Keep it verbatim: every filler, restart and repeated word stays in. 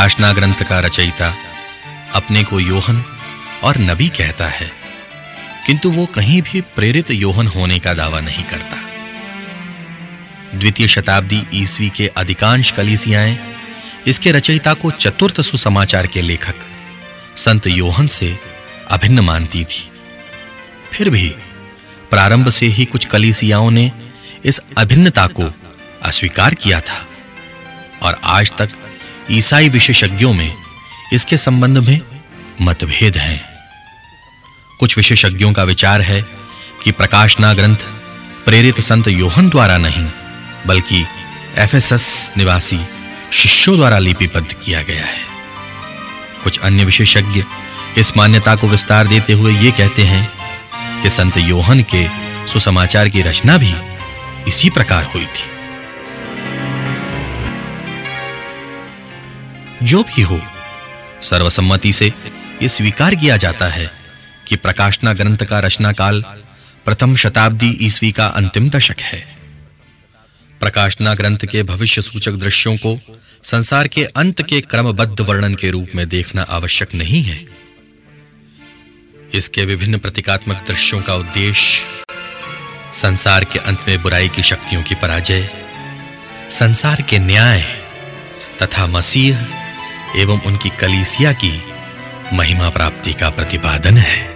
प्रकाशना ग्रंथ का रचयिता अपने को योहन और नबी कहता है, किंतु वो कहीं भी प्रेरित योहन होने का दावा नहीं करता। द्वितीय शताब्दी ईस्वी के अधिकांश कलीसियाएं इसके रचयिता को चतुर्थ सुसमाचार के लेखक संत योहन से अभिन्न मानती थी। फिर भी प्रारंभ से ही कुछ कलीसियाओं ने इस अभिन्नता को अस्वीकार किया था और आज तक ईसाई विशेषज्ञों में इसके संबंध में मतभेद हैं। कुछ विशेषज्ञों का विचार है कि प्रकाशना ग्रंथ प्रेरित संत योहन द्वारा नहीं बल्कि एफेसस निवासी शिष्यों द्वारा लिपिबद्ध किया गया है। कुछ अन्य विशेषज्ञ इस मान्यता को विस्तार देते हुए ये कहते हैं कि संत योहन के सुसमाचार की रचना भी इसी प्रकार हुई थी। जो भी हो, सर्वसम्मति से यह स्वीकार किया जाता है कि प्रकाशना ग्रंथ का रचना काल प्रथम शताब्दी ईस्वी का अंतिम दशक है। प्रकाशना ग्रंथ के भविष्य सूचक दृश्यों को संसार के अंत के क्रमबद्ध वर्णन के रूप में देखना आवश्यक नहीं है। इसके विभिन्न प्रतीकात्मक दृश्यों का उद्देश्य संसार के अंत में बुराई की शक्तियों की पराजय, संसार के न्याय तथा मसीह एवं उनकी कलीसिया की महिमा प्राप्ति का प्रतिपादन है।